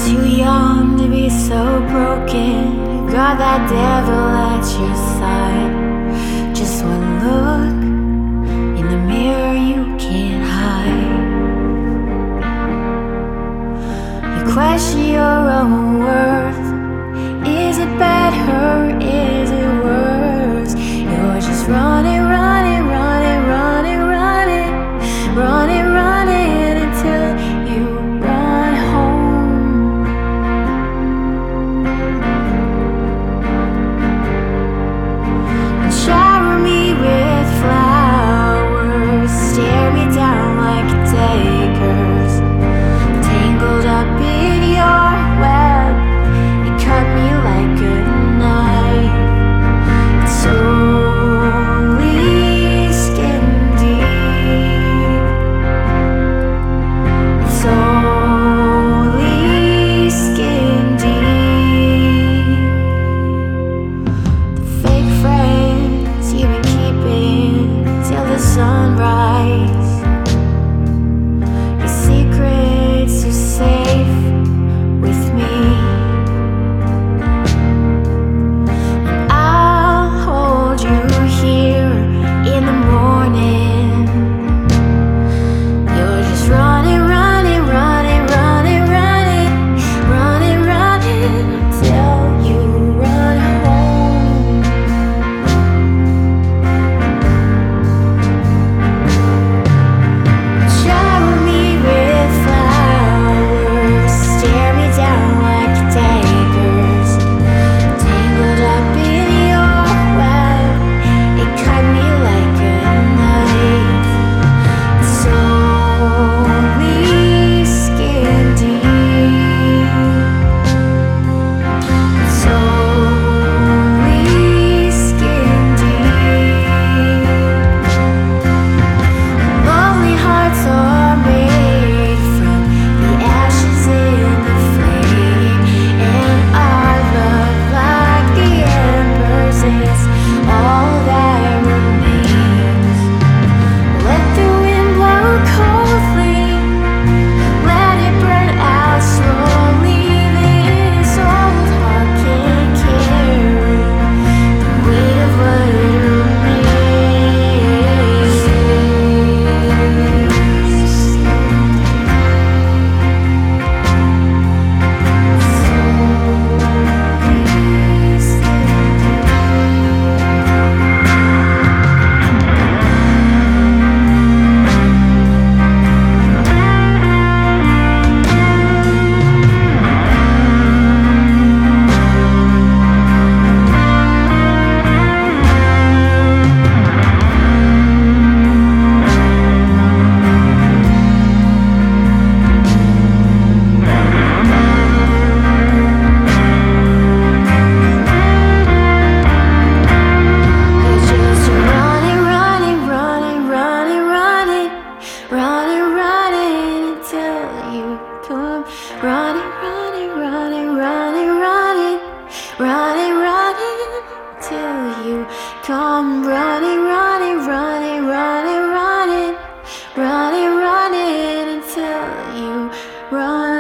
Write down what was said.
Too young to be so broken. You got that devil at your side. Just one look in the mirror, you can't hide. You question your own worth. Is it better? Is it worse? You're just running, running, running, running, running, running, running until you run home. And shower me with flowers, stare me down like daggers, tangled up in your web. You cut me like a knife. It's only skin deep. It's only skin deep. The fake friends you've been keeping till the sunrise. Your secrets are safe with me. I'll hold you here in the morning. You're just running, running, running, running, running, running, running till you run home. Shower me with flowers, stare me down like daggers, tangled up in your web. It cut me like a knife. It's only skin deep. It's only skin deep. Lonely hearts are made from the ashes in the flame, and our love, like the embers, is all that remains. Let the wind blow coldly, let it burn out slowly. This old heart can't carry the weight of what You're just running, running, running, running, running, running, running until you come. Running, running, running, running, running, running, running till you come. Running, running, running, running, running, running, running until you run.